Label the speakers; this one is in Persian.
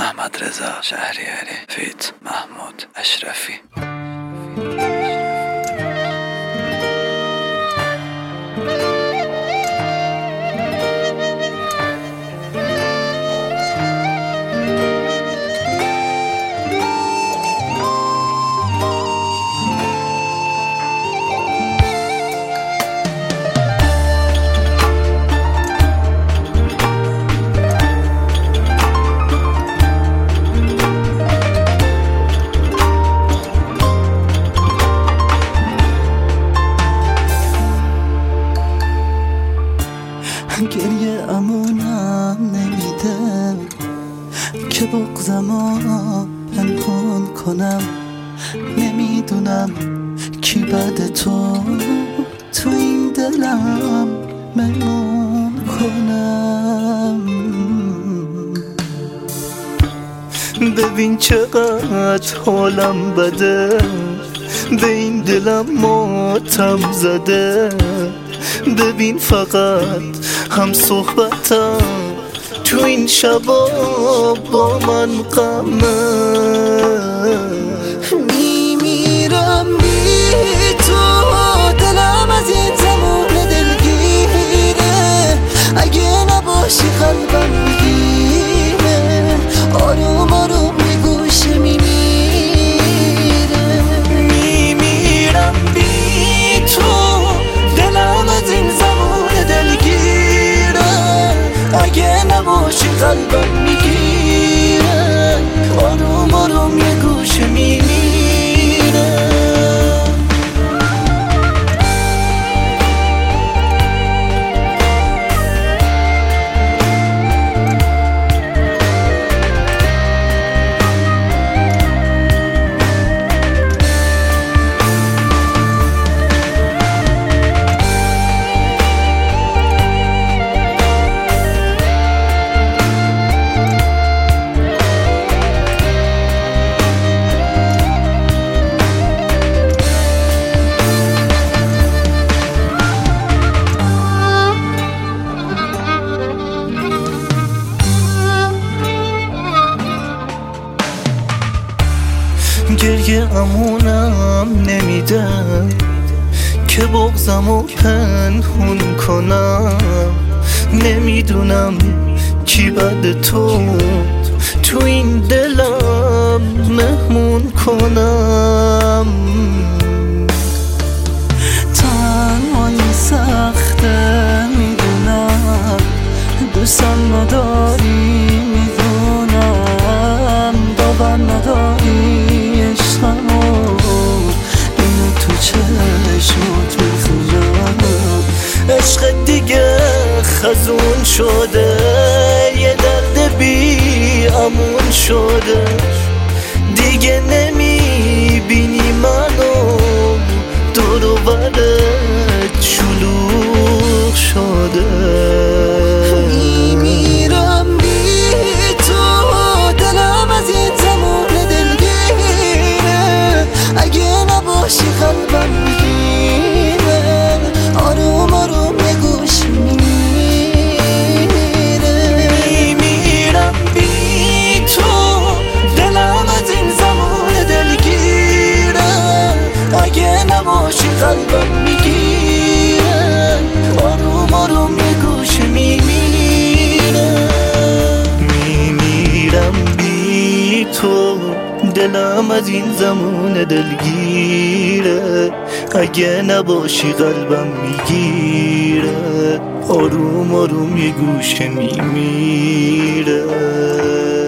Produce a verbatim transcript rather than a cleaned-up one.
Speaker 1: احمد رضا شهریاری فیت محمود اشرفی.
Speaker 2: گریه امونم نمیده که بغضمو پنهون کنم، نمیدونم کی بعد تو تو این دلم مهمون کنم. ببین چقدر حالم بده، به این دلم ماتم زده. ببین فقط هم صحبتم تو این شبا با من غمه. میمیرم بی تو، دلم از این زمان دلگیره. اگه نباشی قلبم میگیره، آروم آروم به گوشه میمیره. میمیرم بی تو، دلم از این زمان دلگیره. اگه نباشی قلبم میگیره، آروم آروم یه گوشه میمیره. گریه امونم نمیده که بغضمو پنهون کنم، نمیدونم کی بعد تو تو این دلم مهمون کنم. تنهایی سخته میدونم، دوستم نداری میدونم، باور نداری اینو تو چشمات میخونم. عشق دیگه خزون شده، یه درد بی امون شده. دیگه نمیبینی منو، دور و برت شلوغ شده. میمیرم بی تو، دلم از این زمان دلگیره. اگه نباشی قلبم میگیره، آروم آروم یه گوش میمیره. میمیرم بی تو، دلم از این زمان دلگیره. اگه نباشی قلبم میگیره، آروم آروم یه گوش میمیره. میمیرم بی تو، دلم از این زمان دلگیره. اگه نباشی قلبم میگیره، آروم آروم یه گوشه میمیره.